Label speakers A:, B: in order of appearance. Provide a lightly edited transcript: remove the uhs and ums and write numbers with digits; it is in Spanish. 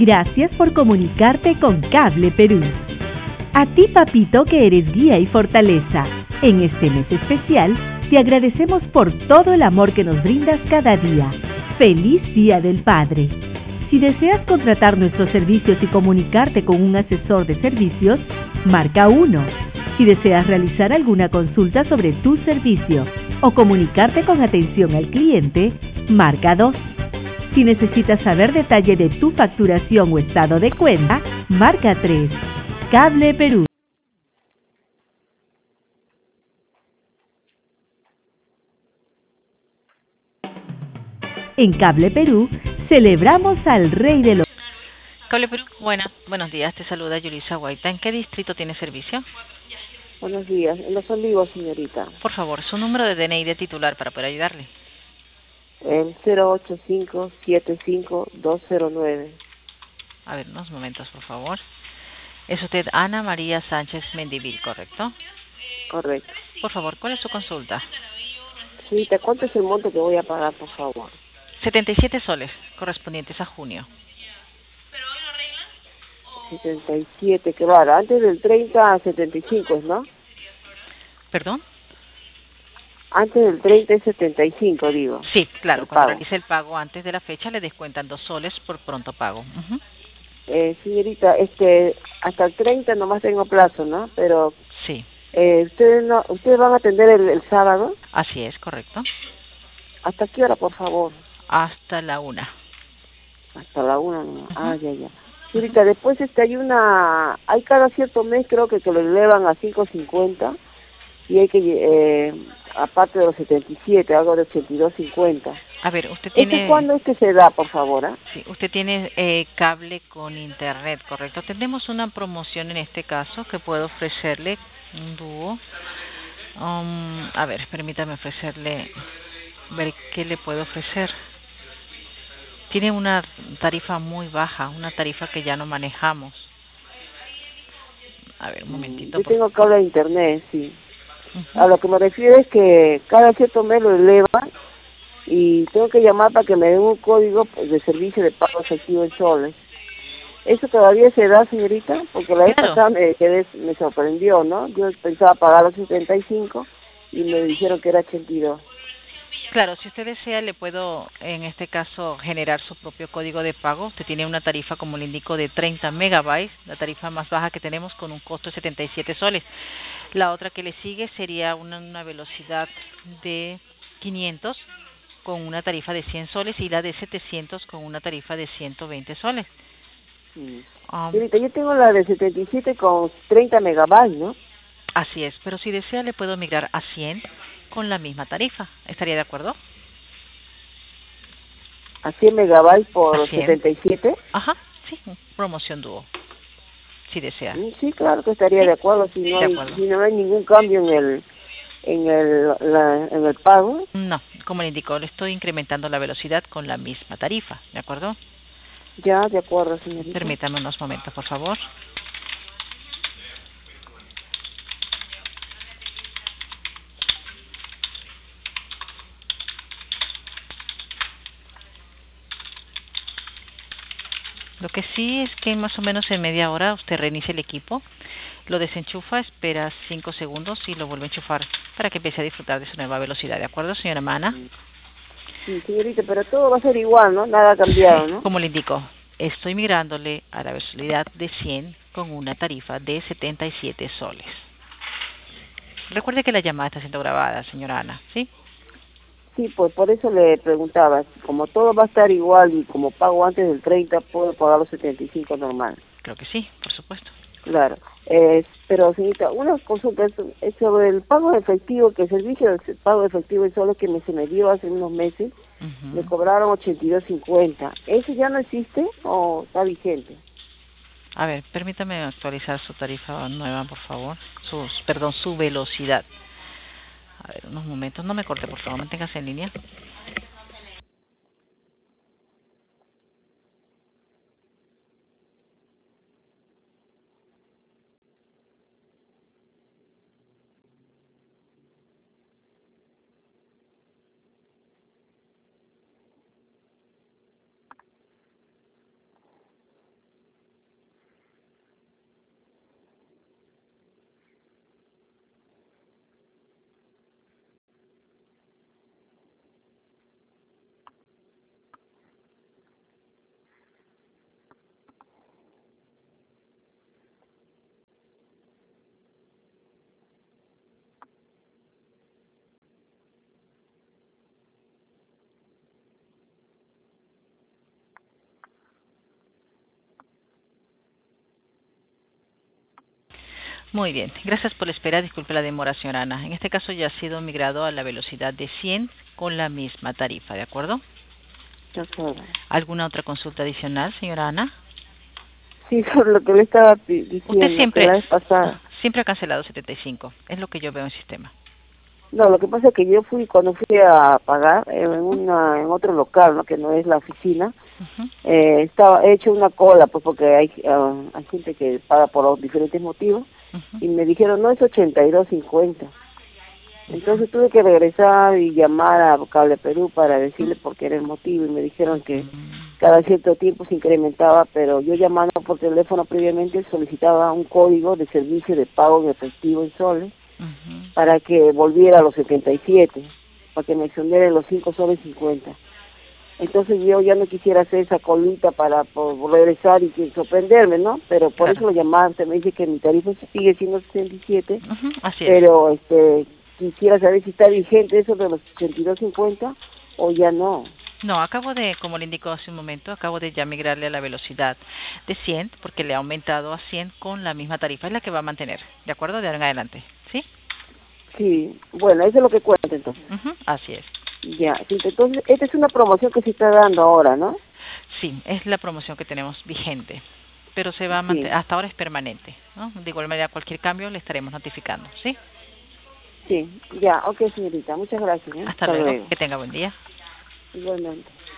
A: Gracias por comunicarte con Cable Perú. A ti, papito, que eres guía y fortaleza. En este mes especial, te agradecemos por todo el amor que nos brindas cada día. ¡Feliz Día del Padre! Si deseas contratar nuestros servicios y comunicarte con un asesor de servicios, marca 1. Si deseas realizar alguna consulta sobre tu servicio o comunicarte con atención al cliente, marca 2. Si necesitas saber detalle de tu facturación o estado de cuenta, marca 3. Cable Perú. En Cable Perú, celebramos al Rey de los...
B: Cable Perú, buenos días, te saluda Yulisa Guaita. ¿En qué distrito tiene servicio?
C: Buenos días, en Los Olivos, señorita.
B: Por favor, su número de DNI de titular para poder ayudarle.
C: El 085-75209.
B: A ver, unos momentos, por favor. Es usted Ana María Sánchez Mendivil, ¿correcto?
C: Correcto.
B: Por favor, ¿cuál es su consulta?
C: Señorita, ¿cuánto es el monto que voy a pagar, por favor?
B: 77 soles, correspondientes a junio.
C: 77, que vale, antes del 30 a 75, ¿no?
B: ¿Perdón?
C: Antes del 30 es 75, digo.
B: Sí, claro, cuando realice el pago antes de la fecha le descuentan 2 soles por pronto pago.
C: Señorita, hasta el 30 nomás tengo plazo, ¿no? Pero...
B: Sí.
C: ¿Ustedes van a atender el sábado?
B: Así es, correcto.
C: ¿Hasta qué hora, por favor?
B: Hasta la 1.
C: Hasta la 1, ¿no? Ya. Señorita, después hay cada cierto mes creo que lo elevan a 5.50 y hay que, aparte de los 77, algo de 82.50.
B: A ver, usted tiene...
C: ¿Cuándo es que se da, por favor?
B: Sí, usted tiene cable con internet, ¿correcto? Tenemos una promoción en este caso que puedo ofrecerle, un dúo. A ver, permítame ofrecerle, ver qué le puedo ofrecer. Tiene una tarifa muy baja, una tarifa que ya no manejamos. A ver, un momentito.
C: Yo tengo cable de internet, sí. A lo que me refiero es que cada cierto mes lo elevan y tengo que llamar para que me den un código de servicio de pago efectivo en soles. ¿Eso todavía se da, señorita? Porque la vez pasada me sorprendió, ¿no? Yo pensaba pagar los 75 y me dijeron que era 82.
B: Claro, si usted desea, le puedo, en este caso, generar su propio código de pago. Usted tiene una tarifa, como le indico, de 30 megabytes, la tarifa más baja que tenemos con un costo de 77 soles. La otra que le sigue sería una velocidad de 500 con una tarifa de 100 soles y la de 700 con una tarifa de 120 soles.
C: Señorita, yo tengo la de 77 con 30 megabytes, ¿no?
B: Así es, pero si desea le puedo migrar a 100 con la misma tarifa. ¿Estaría de acuerdo?
C: ¿A 100 megabytes por 77?
B: Ajá, sí, promoción dúo, si desea.
C: Sí, claro que estaría de acuerdo, si no hay ningún cambio en el pago.
B: No, como le indicó, le estoy incrementando la velocidad con la misma tarifa, ¿de acuerdo?
C: Ya, de acuerdo, señorita.
B: Permítame unos momentos, por favor. Lo que sí es que más o menos en media hora usted reinicia el equipo, lo desenchufa, espera 5 segundos y lo vuelve a enchufar para que empiece a disfrutar de su nueva velocidad. ¿De acuerdo, señora Mana?
C: Sí, señorita, pero todo va a ser igual, ¿no? Nada ha cambiado, ¿no?
B: Como le indico, estoy migrándole a la velocidad de 100 con una tarifa de 77 soles. Recuerde que la llamada está siendo grabada, señora Ana, ¿sí?
C: Sí, pues por eso le preguntaba, como todo va a estar igual y como pago antes del 30, ¿puedo pagar los 75 normal?
B: Creo que sí, por supuesto.
C: Claro, pero señorita, una consulta es sobre el pago efectivo, que el servicio del pago efectivo en soles que se me dio hace unos meses, me cobraron 82.50. ¿Eso ya no existe o está vigente?
B: A ver, permítame actualizar su tarifa nueva, por favor. Su velocidad. A ver, unos momentos. No me corte, por favor. Manténgase en línea. Muy bien, gracias por la espera, disculpe la demora, señora Ana. En este caso ya ha sido migrado a la velocidad de 100 con la misma tarifa, ¿de acuerdo?
C: De acuerdo.
B: ¿Alguna otra consulta adicional, señora Ana?
C: Sí, sobre lo que le estaba diciendo,
B: Usted
C: que la vez pasada.
B: siempre ha cancelado 75, es lo que yo veo en el sistema.
C: No, lo que pasa es que yo cuando fui a pagar en otro local, ¿no? Que no es la oficina, he hecho una cola, pues porque hay gente que paga por diferentes motivos, y me dijeron, no, es 82.50. Entonces tuve que regresar y llamar a Cable Perú para decirle por qué era el motivo, y me dijeron que cada cierto tiempo se incrementaba, pero yo llamando por teléfono previamente solicitaba un código de servicio de pago en efectivo en soles para que volviera a los 77, para que me exoneren los 5 soles 50. Entonces yo ya no quisiera hacer esa colita para regresar y sorprenderme, ¿no? Pero por eso lo llamaban, me dice que mi tarifa sigue siendo 67,
B: así
C: pero quisiera saber si está vigente eso de los 82.50 o ya no.
B: No, como le indicó hace un momento, acabo de ya migrarle a la velocidad de 100 porque le ha aumentado a 100 con la misma tarifa, es la que va a mantener, ¿de acuerdo? De ahora en adelante, ¿sí?
C: Sí, bueno, eso es lo que cuenta entonces.
B: Así es.
C: Ya, sí, entonces esta es una promoción que se está dando ahora, ¿no?
B: Sí, es la promoción que tenemos vigente, pero se va a mantener, hasta ahora es permanente, ¿no? De igual manera, cualquier cambio le estaremos notificando, ¿sí?
C: Sí, ya, ok, señorita, muchas gracias.
B: Hasta luego, que tenga buen día.
C: Igualmente.